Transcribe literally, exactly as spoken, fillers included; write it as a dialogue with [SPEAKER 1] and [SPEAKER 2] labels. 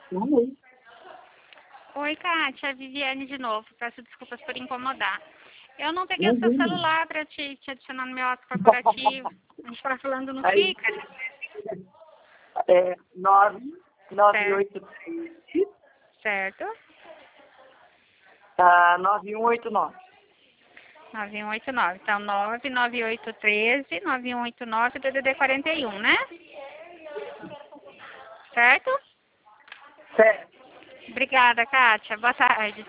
[SPEAKER 1] Oi.
[SPEAKER 2] Oi, Kátia, Viviane de novo. Peço desculpas por incomodar. Eu não peguei o seu
[SPEAKER 1] Uhum.
[SPEAKER 2] celular para te, te adicionar no meu WhatsApp corporativo. A gente estava falando no
[SPEAKER 1] Aí,
[SPEAKER 2] Fica,
[SPEAKER 1] é nove nove
[SPEAKER 2] certo?
[SPEAKER 1] oito três,
[SPEAKER 2] Certo?
[SPEAKER 1] tá, nove um oito nove.
[SPEAKER 2] nove um oito nove. Então, nove nove oito um três, nove um oito nove, D D D quarenta e um, né? Certo?
[SPEAKER 1] Certo.
[SPEAKER 2] Obrigada, Kátia. Boa tarde.